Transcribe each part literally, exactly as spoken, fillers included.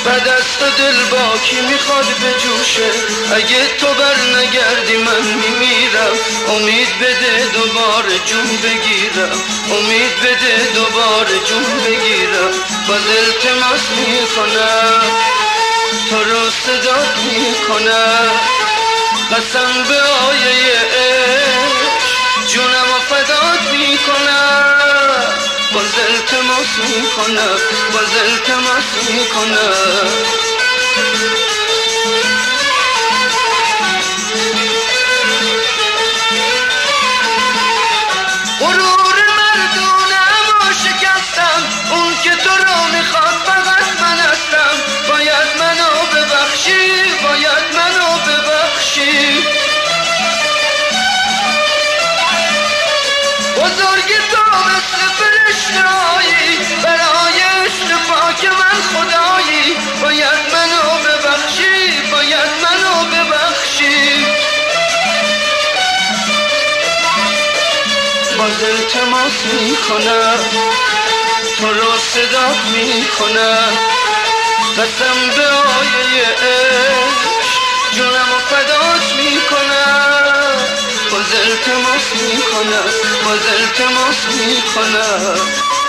بعد از تو دل با کی میخواد به جوشه؟ اگه تو بر نگردی من میمیرم. امید بده دوباره جون بگیرم، امید بده دوباره جون بگیرم. باز التماس میکنم تو رو صدات میکنم، قسم به آیه عشق جونم و فدات میکنم. باز التماس میکنم، باز التماس میکنم. غرور مردونم و شکستم، اون که تو رو میخواد فقط من هستم. باید منو ببخشی، باید منو ببخشی. بزرگ تو مثل فرشته‌ای، برای عشق پاک من خدایی. باید منو ببخشی، باید منو ببخشی. باز التماس میکنم تو رو صدات میکنم، قسم به آیه عشق جونم و فدات میکنم. باز التماس میکنم، باز التماس میکنم.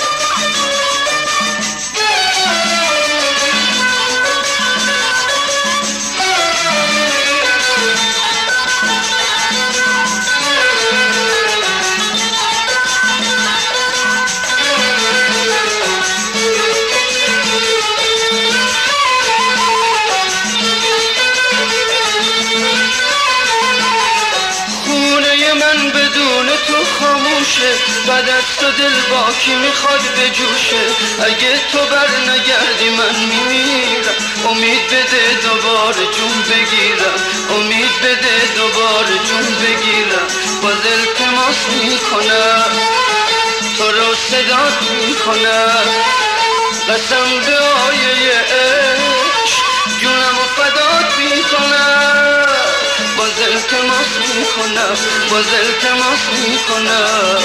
من بدون تو خاموشه، بعد از تو دل با کی میخواد به جوشه؟ اگه تو بر نگردی من میمیرم. امید بده دوباره جون بگیرم، امید بده دوباره جون بگیرم. باز التماس میکنم تو رو صدات میکنم، قسم به آیه عشق جونم و فدات میکنم. باز التماس میکنم، باز التماس میکنم.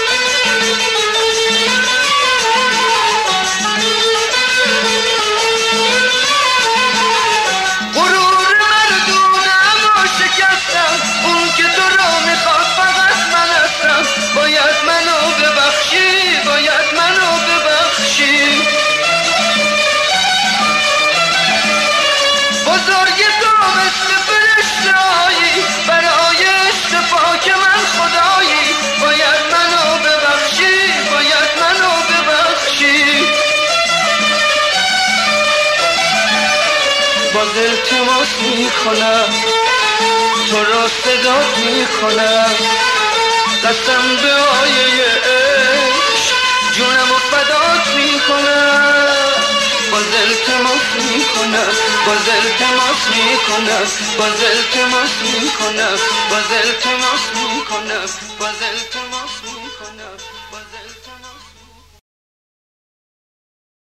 غرور مردونم و شکستم، اون که تو رو میخواد فقط من هستم. باید منو ببخشی، باید منو ببخشی. بزرگ تو مثل فرشته‌ای، برای عشق پاک من خدایی. باید منو ببخشی، باید منو ببخشی. باز التماس میکنم تو رو صدات میکنم، قسم به آیه عشق جونم و فدات میکنم. باز التماس میکنم، باز التماس میکنم، باز التماس میکنم، باز التماس میکنم، باز التماس